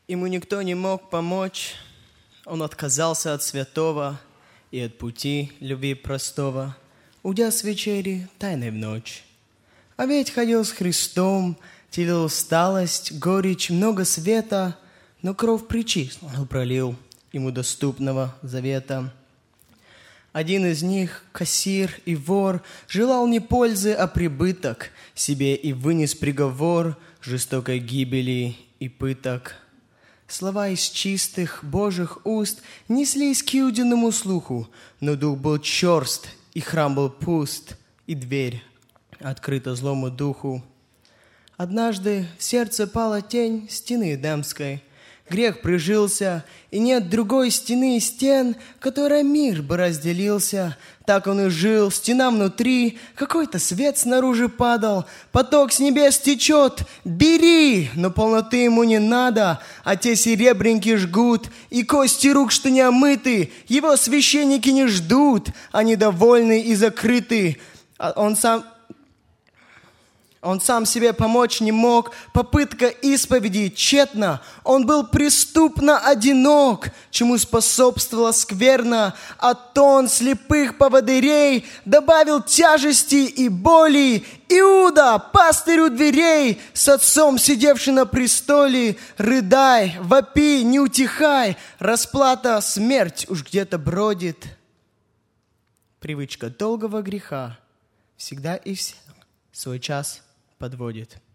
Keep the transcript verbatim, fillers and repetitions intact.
Ему никто не мог помочь, он отказался от святого и от пути любви простого, уйдя с вечери тайной в ночь. А ведь ходил с Христом, телил усталость, горечь, много света, но кровь пречистую пролил ему доступного завета. Один из них, кассир и вор, желал не пользы, а прибыток себе и вынес приговор жестокой гибели и пыток. Слова из чистых Божьих уст неслись к Иудиному слуху, но дух был черст, и храм был пуст, и дверь открыта злому духу. Однажды в сердце пала тень стены Эдемской. Грех прижился, и нет другой стены и стен, которая мир бы разделился. Так он и жил, стена внутри, какой-то свет снаружи падал. Поток с небес течет, бери, но полноты ему не надо. А те серебрянки жгут, и кости рук, что не омыты, его священники не ждут, они довольны и закрыты. А он сам... Он сам себе помочь не мог, попытка исповеди тщетна. Он был преступно одинок, чему способствовала скверна. А тон слепых поводырей добавил тяжести и боли. Иуда, пастырь у дверей, с отцом сидевший на престоле, рыдай, вопи, не утихай, расплата, смерть уж где-то бродит. Привычка долгого греха всегда и всегда свой час подводит.